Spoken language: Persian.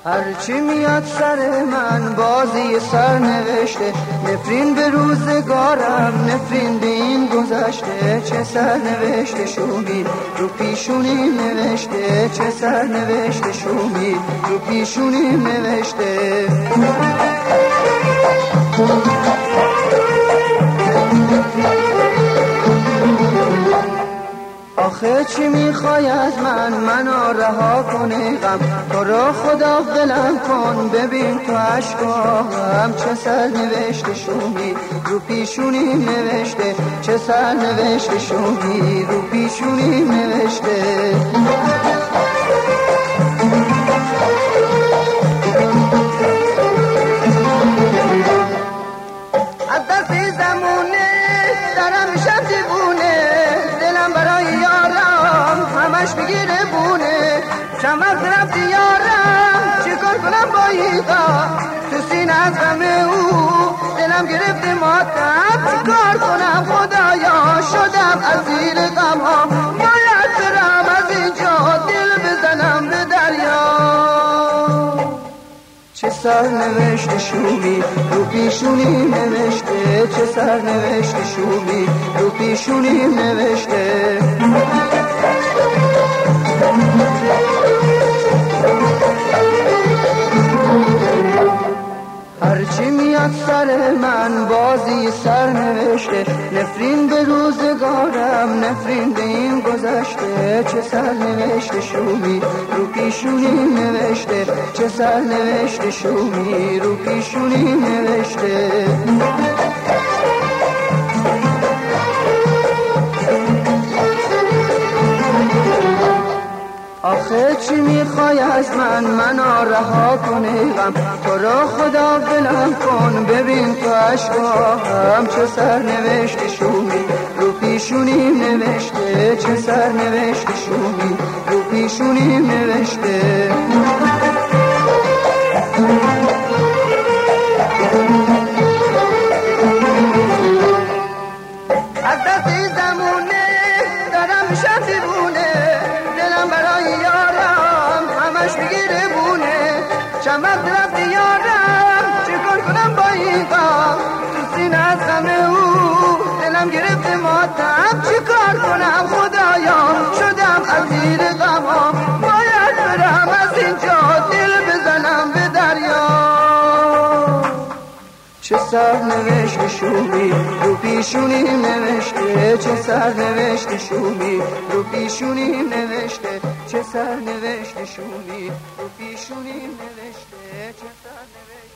هرچی میاد سر من بازی سر نوشته، نفرین به روزگارم، نفرین به این گذشته. چه سر نوشته شومی رو پیشونی نوشته، چه سر نوشته شومی رو پیشونی نوشته. آخه چی میخوای از منو رها کنی غم، تو رو خدا ولم کن ببین تو عشقام. چه سر نوشته شومی رو پیشونی نوشته، چه سر نوشته شومی رو پیشونی نوشته. از دستی زمونه دارم میشم دیوونه، دلم برای یارم همش میگیره بونه. چند وقت رفتی یارم چیکار کنم با ایقا، تو سینه از غم او دلم گرفته ماتم. چیکار کنم خدایا شدم اسیر غم‌ها، باید برم از اینجا دل بزنم به دریا. چه سر نوشته شومی رو پیشونی نوشته، چه سر نوشته شومی رو پیشونی نوشته. هرچی میاد سر من بازی سر نوشته، نفرین به روزگارم، نفرین به این گذشته. چه سر نوشته شومی رو پیشونی نوشته، چه سر نوشته شومی رو پیشونی نوشته. آخه چی میخوای از منو رها کنی غم، تو رو خدا ولم کن ببین تو عشقام. چه سر نوشته شومی رو پیشونی نوشته، چه سر نوشته شومی رو پیشونی نوشته. از دستی زمونه دارم میشم دیوونه، دلم برای یارم همش میگیره بونه. چند وقت رفتی یارم چیکار کنم با این غم، تو سینه از غم او دلم گرفته ماتم. چیکار کنم خدایا شدم اسیر غم‌ها، باید برم از اینجا دل بزنم به دریا. چه سر نوشته شومی رو پیشونی نوشته، چه سر نوشته شومی رو پیشونی نوشته، چه سر نوشته شومی رو پیشونی نوشته، چه سر نوشته.